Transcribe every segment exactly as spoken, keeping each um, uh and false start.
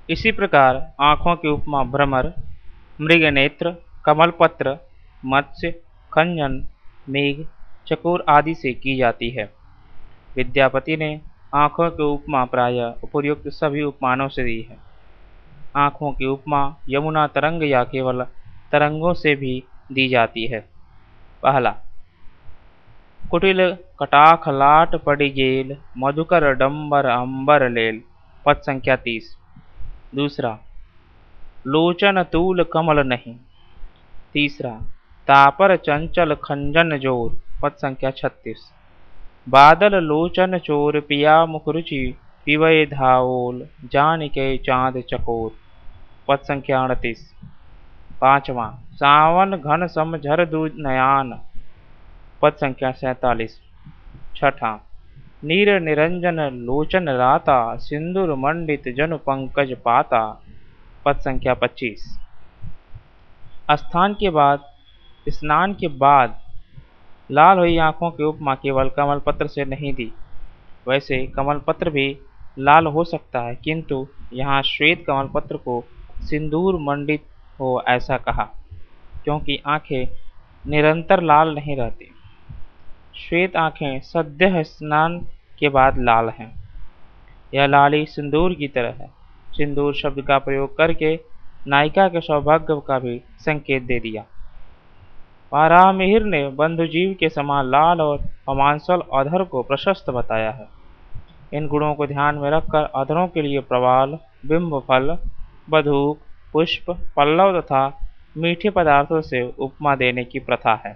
इसी प्रकार आँखों की उपमा भ्रमर, मृगनेत्र, कमलपत्र, मत्स्य, खंजन, मेघ, चकोर आदि से की जाती है। विद्यापति ने आँखों की उपमा प्रायः उपर्युक्त सभी उपमानों से दी है। आँखों की उपमा यमुना तरंग या केवल तरंगों से भी दी जाती है। पहला, कुटिल कटाख लाट पड़ी गेल, मधुकर डंबर अंबर लेल, पद संख्या तीस। दूसरा, लोचन तूल कमल नहीं। तीसरा, तापर चंचल खंजन जोर, पद संख्या छत्तीस। बादल लोचन चोर पिया मुखरुचि, पिवै धाओल जानिके चाँद चकोर, पद संख्या अड़तीस। पांचवा, सावन घन सम झर दू नयान, पद संख्या सैतालीस। छठा, नीर निरंजन लोचन राता, सिंदूर मंडित जनु पंकज पाता, पद संख्या पच्चीस। स्थान के बाद स्नान के बाद लाल हुई आंखों की उपमा केवल कमल पत्र से नहीं दी। वैसे कमल पत्र भी लाल हो सकता है, किंतु यहाँ श्वेत कमल पत्र को सिंदूर मंडित हो ऐसा कहा, क्योंकि आंखें निरंतर लाल नहीं रहती। श्वेत आंखें सद्य स्नान के बाद लाल हैं। यह लाली सिंदूर की तरह है। सिंदूर शब्द का प्रयोग करके नायिका के सौभाग्य का भी संकेत दे दिया। वाराहमिहिर ने बंधुजीव के समान लाल और अमांसल अधर को प्रशस्त बताया है। इन गुणों को ध्यान में रखकर अधरों के लिए प्रवाल, बिंब फल, बधूक, पुष्प, पल्लव तथा मीठे पदार्थों से उपमा देने की प्रथा है।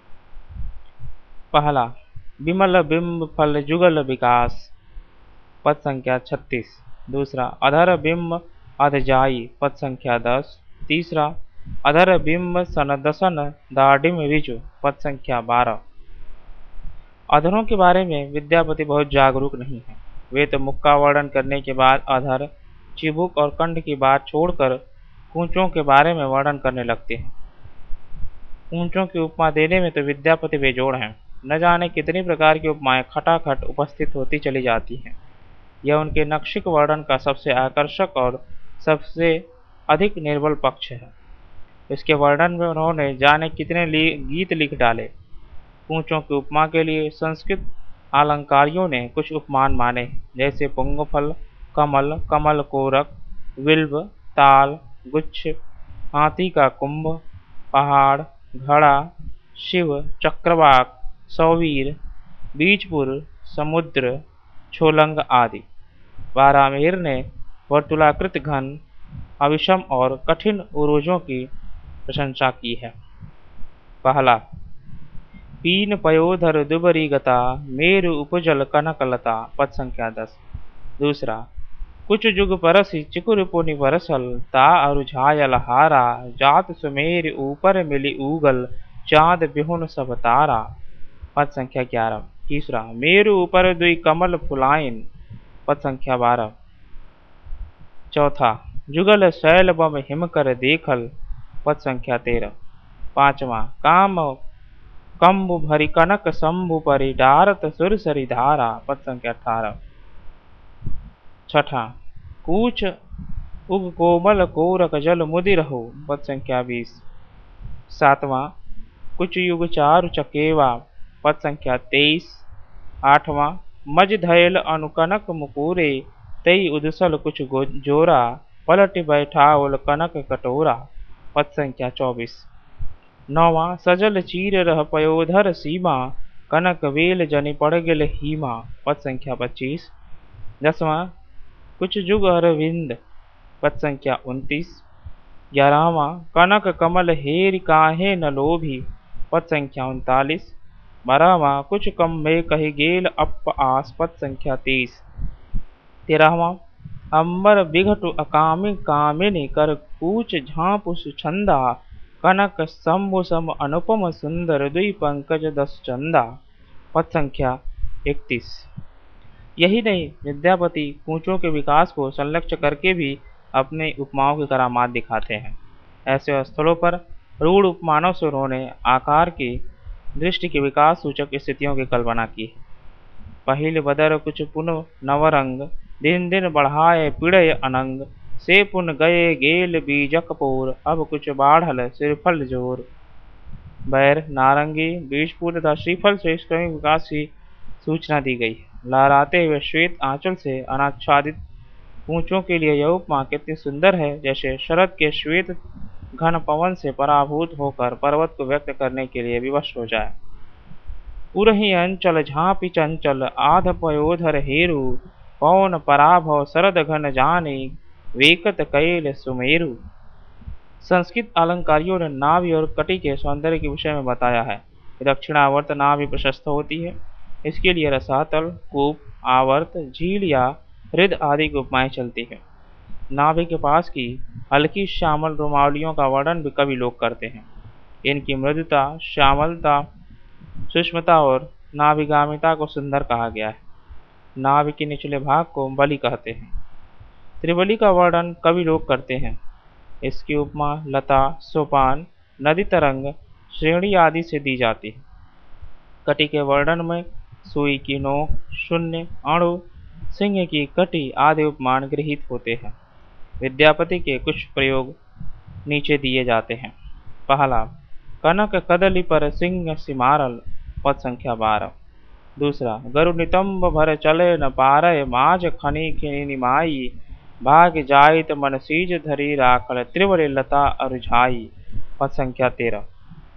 पहला, विमल बिंब फल जुगल विकास, पद संख्या छत्तीस। दूसरा, अधर बिंब अधजाई, पद संख्या दस। तीसरा, अधर बिंब सनदसन दाडिम ऋजु, पद संख्या बारह। अधरों के बारे में विद्यापति बहुत जागरूक नहीं है। वे तो मुख का वर्णन करने के बाद अधर, चिबुक और कंठ की बात छोड़कर कूंचों के बारे में वर्णन करने लगते हैं। कूंचों की उपमा देने में तो विद्यापति बेजोड़ हैं। न जाने कितनी प्रकार की उपमाएं खटाखट उपस्थित होती चली जाती हैं। यह उनके नक्षिक वर्णन का सबसे आकर्षक और सबसे अधिक निर्बल पक्ष है। इसके वर्णन में उन्होंने जाने कितने गीत लिख डाले। कूंचों की उपमा के लिए संस्कृत अलंकारियों ने कुछ उपमान माने, जैसे पुंगफल, कमल, कमल कोरक, विल्व, ताल, गुच्छ, हाथी का कुंभ, पहाड़, घड़ा, शिव, चक्रवाक, सौवीर, बीजपुर, समुद्र, छोलंग आदि। वाराहमिहिर ने वर्तुलाकृत घन, अविषम और कठिन उरोजों की प्रशंसा की है। पहला, पीन पयोधर दुबरी गता, मेरु उपजल कनकलता, पद संख्या दस। दूसरा, कुछ जुग परसि चिकुर पुनि बरसल, ता अरुझायल हारा, जात सुमेर ऊपर मिली ऊगल, चाँद बिहुन सब तारा, पद संख्या ग्यारह। तीसरा, मेरु ऊपर दुई कमल फुलाइन, पद संख्या बारह। चौथा, जुगल शैल बम हिमकर देखल, पद संख्या तेरह। पांचवा, काम कम्बु भरी कनक शंभु परि, डारत सुरसरी धारा, पद संख्या अठारह। छठा, कूच उग कोमल कोरक जल मुदिर हो, पद संख्या बीस। सातवां, कुछ युग चारु चकेवा, पद संख्या तेईस। आठवां, मज धैल अनुकनक मुकुरे, तई उदसल कुछ जोरा, पलट बैठाओल कनक कटोरा, पद संख्या चौबीस। नौवां, सजल चीर रह पयोधर सीमा, कनक वेल जनि पड़ गेल हीमा, पद संख्या पच्चीस। दसवां, कुछ जुग अरविंद, पद संख्या उनतीस। ग्यारहवां, कनक कमल हेर काहे न लोभी, पद संख्या उनतालीस। बारहवां, कुछ कम में कही गेल अप आस, पद संख्या तीस। तेरहवां, अंबर बिघटु अकामी कामिनी, कर कूच झाँपु सुछंदा, कनक शंभु सम अनुपम सुंदर, दुई पंकज दस चंदा, पद संख्या इकतीस। यही नहीं, विद्यापति कूचों के विकास को संलक्ष्य करके भी अपने उपमाओं की करामात दिखाते हैं। ऐसे स्थलों पर रूढ़ उपमानों से उन्होंने आकार की दृष्टि के विकास सूचक स्थितियों की कल्पना की। पहिल बदर कुछ पुन नवरंग, दिन दिन बढ़ाए पीड़य अनंग, से पुन गए गेल बीजकपूर, अब कुछ बाढ़ल सिरफल जोर। बैर नारंगी बीजपुर तथा श्रीफल से क्रमिक विकास की सूचना दी गई है। लहराते हुए श्वेत आंचल से अनाच्छादित पूंछों के लिए यह उपमा कितनी सुंदर है, जैसे शरद के श्वेत घन पवन से पराभूत होकर पर्वत को व्यक्त करने के लिए विवश हो जाए। उरही अंचल झांपी चंचल, आध पयोधर हेरु, पवन पराभव शरद घन जानी, वेकत कैल सुमेरु। संस्कृत अलंकारियों ने नाभि और कटी के सौंदर्य के विषय में बताया है। दक्षिणावर्त नाभि प्रशस्त होती है। इसके लिए रसातल, कूप, आवर्त, झील या हृद आदि की उपमाएं चलती है। नाभि के पास की हल्की श्यामल रोमावलियों का वर्णन भी कवि लोग करते हैं। इनकी मृदुता, श्यामलता, सूक्ष्मता और नाभिगामिता को सुंदर कहा गया है। नाभि के निचले भाग को बलि कहते हैं। त्रिबली का वर्णन कवि लोग करते हैं। इसकी उपमा लता, सोपान, नदी तरंग, श्रेणी आदि से दी जाती है। कटी के वर्णन में सुई की नोक, शून्य, अणु, सिंह की कटी आदि उपमान गृहीत होते हैं। विद्यापति के कुछ प्रयोग नीचे दिए जाते हैं। पहला, कनक कदली पर सिंह सिमारल, पद संख्या बारह। दूसरा, गरु नितंब भर चले न पारय, माज खनी खिनी निमाई, भाग जाइत मन सीज धरी राखल, त्रिवली लता अरुझाई, पद संख्या तेरह।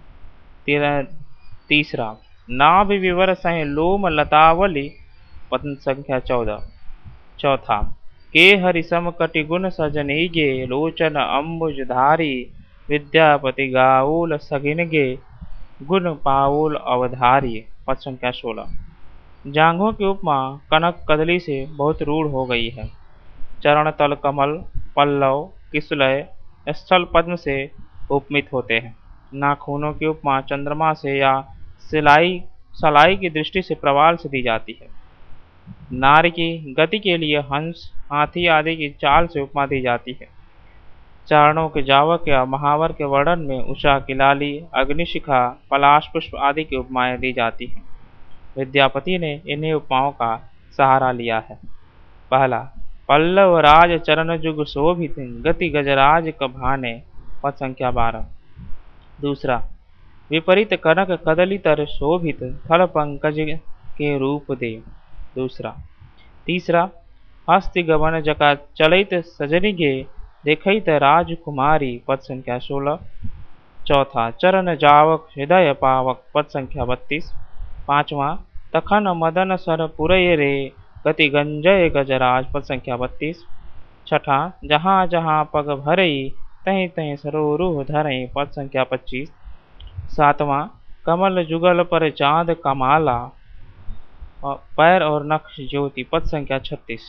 तेरह तीसरा, नाभि विवर सह लोम लतावली, पद संख्या चौदह। चौथा, के हरि सम कटि गुण सजनीगे, लोचन अम्बुजधारी, विद्यापति गाऊल सगिनगे, गुण पाऊल अवधारी, पद संख्या सोलह। जांघों की उपमा कनक कदली से बहुत रूढ़ हो गई है। चरण तल कमल, पल्लव, किसलय, स्थल पद्म से उपमित होते हैं। नाखूनों की उपमा चंद्रमा से या सिलाई सलाई की दृष्टि से प्रवाल से दी जाती है। नारी की गति के लिए हंस, हाथी आदि की चाल से उपमा दी जाती है। चारणों के जावक या महावर के वर्णन में उषा की लाली, अग्निशिखा, पलाश पुष्प आदि की उपमाएं दी जाती हैं। विद्यापति ने इन्हीं उपमाओं का सहारा लिया है। पहला, पल्लव राज चरण जुग शोभित, गति गजराज कभाने, पद संख्या बारह। दूसरा, विपरीत कनक कदली तर शोभित, थल पंकज के रूप दे। दूसरा। तीसरा, हस्ति गमन जका चलित सजनिगे, देखित राजकुमारी, पद संख्या सोलह। चौथा, चरण जावक हृदय पावक, पद संख्या बत्तीस। पांचवा, तखन मदन सर पुरय रे, गति गंजय गजराज, पद संख्या बत्तीस। छठा, जहाँ जहाँ पग भरई, तहीं तहीं सरोरुह धरई, पद संख्या पच्चीस। सातवां, कमल जुगल पर चांद कमाला, पैर और नक्श ज्योति, पद संख्या छत्तीस।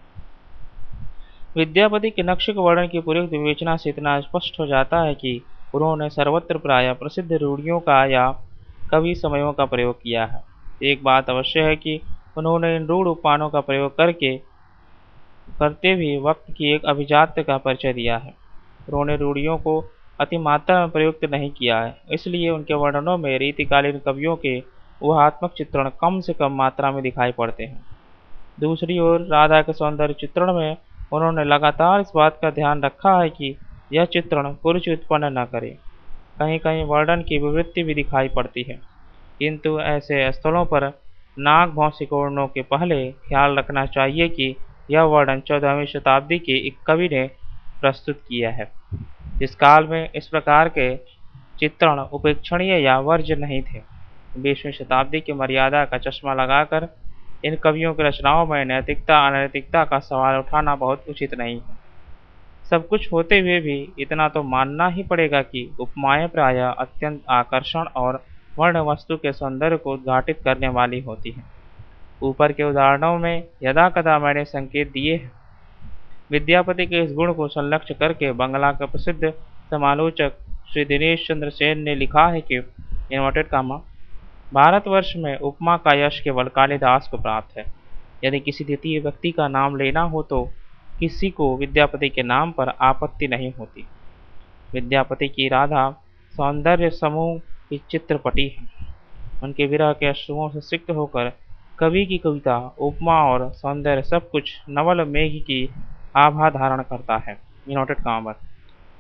विद्यापति के नक्श के वर्णन की उपयुक्त विवेचना से इतना स्पष्ट हो जाता है कि उन्होंने सर्वत्र प्राय प्रसिद्ध रूढ़ियों का या कवि समयों का प्रयोग किया है। एक बात अवश्य है कि उन्होंने इन रूढ़ उपमानों का प्रयोग करके करते भी वक्त की एक अभिजात्य का परिचय दिया है। उन्होंने रूढ़ियों को अति मात्रा में प्रयुक्त नहीं किया है, इसलिए उनके वर्णनों में रीतिकालीन कवियों के ऊहात्मक चित्रण कम से कम मात्रा में दिखाई पड़ते हैं। दूसरी ओर राधा के सौंदर्य चित्रण में उन्होंने लगातार इस बात का ध्यान रखा है कि यह चित्रण कुरुचि उत्पन्न न करे। कहीं कहीं वर्णन की विवृत्ति भी दिखाई पड़ती है, किंतु ऐसे स्थलों पर नाग भौं सिकोड़नों के पहले ख्याल रखना चाहिए कि यह वर्णन चौदहवीं शताब्दी के एक कवि ने प्रस्तुत किया है। इस काल में इस प्रकार के चित्रण उपेक्षणीय या वर्ज्य नहीं थे। बीसवीं शताब्दी की मर्यादा का चश्मा लगाकर इन कवियों की रचनाओं में नैतिकता अनैतिकता का सवाल उठाना बहुत उचित नहीं है। सब कुछ होते हुए भी इतना तो मानना ही पड़ेगा कि उपमाएं प्रायः अत्यंत आकर्षण और वर्ण वस्तु के सौंदर्य को उद्घाटित करने वाली होती हैं। ऊपर के उदाहरणों में यदा कदा मैंने संकेत दिए हैं। विद्यापति के इस गुण को संलक्ष्य करके बंगला के प्रसिद्ध समालोचक श्री दिनेश चंद्र सेन ने लिखा है कि इन्वर्टेड कामा भारतवर्ष में उपमा का यश केवल कालिदास को प्राप्त है। यदि किसी द्वितीय व्यक्ति का नाम लेना हो तो किसी को विद्यापति के नाम पर आपत्ति नहीं होती। विद्यापति की राधा सौंदर्य समूह की चित्रपटी है। उनके विरह के अश्रुओं से सिक्त होकर कवि की कविता, उपमा और सौंदर्य सब कुछ नवल मेघ की आभा धारण करता है। इनवर्टेड कॉमा बंद।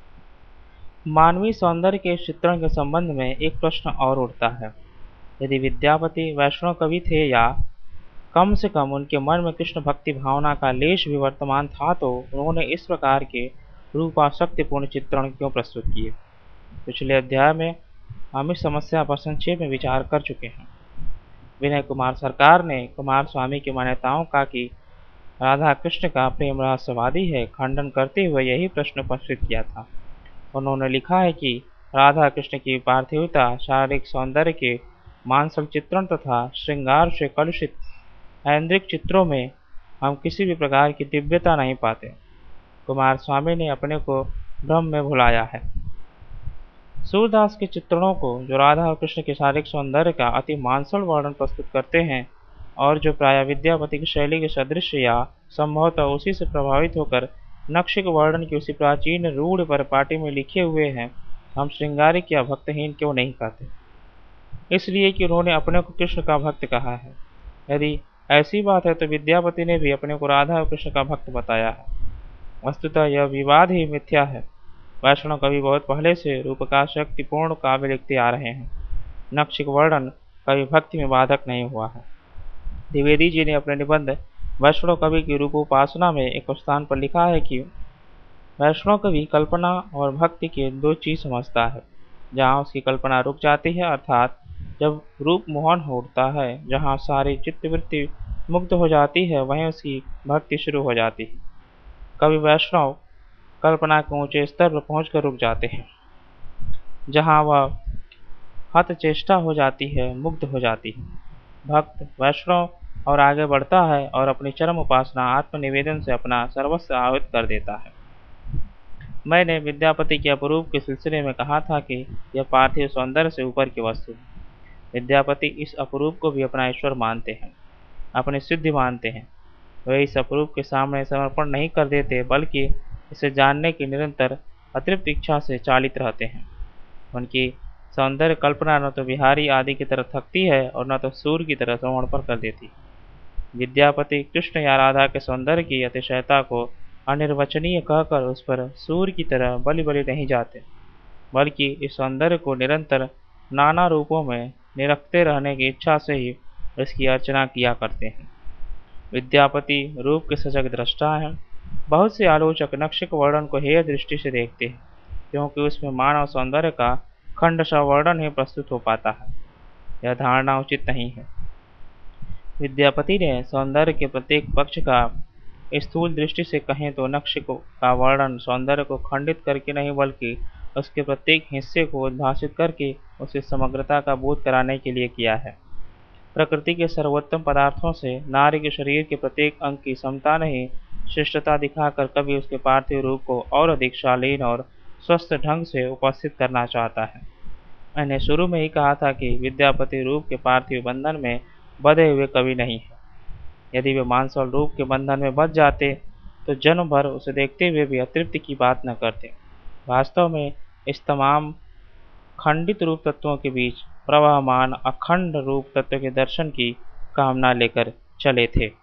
मानवीय सौंदर्य के चित्रण के संबंध में एक प्रश्न और उठता है। यदि विद्यापति वैष्णव कवि थे या कम से कम उनके मन में कृष्ण भक्ति भावना का लेश भी वर्तमान था, तो उन्होंने इस प्रकार के रूपासक्तिपूर्ण चित्रण क्यों प्रस्तुत किए। पिछले अध्याय में हम इस समस्या पर संक्षेप में विचार कर चुके हैं। विनय कुमार सरकार ने कुमार स्वामी की मान्यताओं का कि राधा कृष्ण का प्रेम रहस्यवादी है खंडन करते हुए यही प्रश्न उपस्थित किया था। उन्होंने लिखा है कि राधा कृष्ण की पार्थिवता शारीरिक सौंदर्य के मानसल चित्रण तथा श्रृंगार से कलुषित ऐन्द्रिक चित्रों में हम किसी भी प्रकार की दिव्यता नहीं पाते। कुमार स्वामी ने अपने को भ्रम में भुलाया है। सूरदास के चित्रणों को, जो राधा और कृष्ण के शारीरिक सौंदर्य का अति मानसल वर्णन प्रस्तुत करते हैं और जो प्राय विद्यापति की शैली के सदृश या संभवतः उसी से प्रभावित होकर नक्शिक वर्णन की उसी प्राचीन रूढ़ परिपाटी में लिखे हुए हैं, हम श्रृंगारिक या भक्तहीन क्यों नहीं कहते। इसलिए कि उन्होंने अपने को कृष्ण का भक्त कहा है। यदि ऐसी बात है तो विद्यापति ने भी अपने को राधा और कृष्ण का भक्त बताया है। वस्तुतः यह विवाद ही मिथ्या है। वैष्णव कवि बहुत पहले से रूपकाशक्तिपूर्ण काव्य लिखते आ रहे हैं। नक्शिक वर्णन कवि भक्ति में बाधक नहीं हुआ है। द्विवेदी जी ने अपने निबंध वैष्णव कवि की रूपोपासना में एक स्थान पर लिखा है कि वैष्णव कवि कल्पना और भक्ति के दो चीज समझता है। जहाँ उसकी कल्पना रुक जाती है, अर्थात जब रूप मोहन हो उठता है, जहाँ सारी चित्तवृत्ति मुक्त हो जाती है, वहीं उसकी भक्ति शुरू हो जाती है। कवि वैष्णव कल्पना के ऊंचे स्तर पर पहुंचकर रुक जाते हैं, जहाँ वह हतचेष्टा हो जाती है, मुग्ध हो जाती है। भक्त वैष्णव और आगे बढ़ता है और अपनी चरम उपासना आत्मनिवेदन से अपना सर्वस्व आहुत कर देता है। मैंने विद्यापति के अपरूप के सिलसिले में कहा था कि यह पार्थिव सौंदर्य से ऊपर की वस्तु है। विद्यापति इस अपरूप को भी अपना ईश्वर मानते हैं, अपनी सिद्धि मानते हैं। वे इस अपरूप के सामने समर्पण नहीं कर देते, बल्कि इसे जानने की निरंतर अतृप्त इच्छा से चालित रहते हैं। उनकी सौंदर्य कल्पना न तो बिहारी आदि की तरह थकती है और न तो सूर्य की तरह समर्पण कर देती। विद्यापति कृष्ण या राधा के सौंदर्य की अतिशयता को अनिर्वचनीय कहकर उस पर सूर्य की तरह बलि बलि नहीं जाते, बल्कि इस सौंदर्य को निरंतर नाना रूपों में निरखते रहने की इच्छा से ही इसकी अर्चना किया करते हैं। विद्यापति रूप के सजग दृष्टा हैं। बहुत से आलोचक नक्शिक वर्णन को हेय दृष्टि से देखते हैं, क्योंकि उसमें मानव सौंदर्य का खंडशः वर्णन ही प्रस्तुत हो पाता है। यह धारणा उचित नहीं है। विद्यापति ने सौंदर्य के प्रत्येक पक्ष का स्थूल दृष्टि से कहें तो नक्शिक का वर्णन सौंदर्य को खंडित करके नहीं, बल्कि उसके प्रत्येक हिस्से को उद्भासित करके उसे समग्रता का बोध कराने के लिए किया है। प्रकृति के सर्वोत्तम पदार्थों से नारी के शरीर के प्रत्येक अंग की समता नहीं, श्रेष्ठता दिखाकर कभी उसके पार्थिव रूप को और अधिक शालीन और स्वस्थ ढंग से उपस्थित करना चाहता है। मैंने शुरू में ही कहा था कि विद्यापति रूप के पार्थिव बंधन में बंधे हुए कवि नहीं है। यदि वे मानसल रूप के बंधन में बंध जाते तो जन्म भर उसे देखते हुए भी अतृप्ति की बात न करते। वास्तव में इस तमाम खंडित रूप तत्वों के बीच प्रवाहमान अखंड रूप तत्व के दर्शन की कामना लेकर चले थे।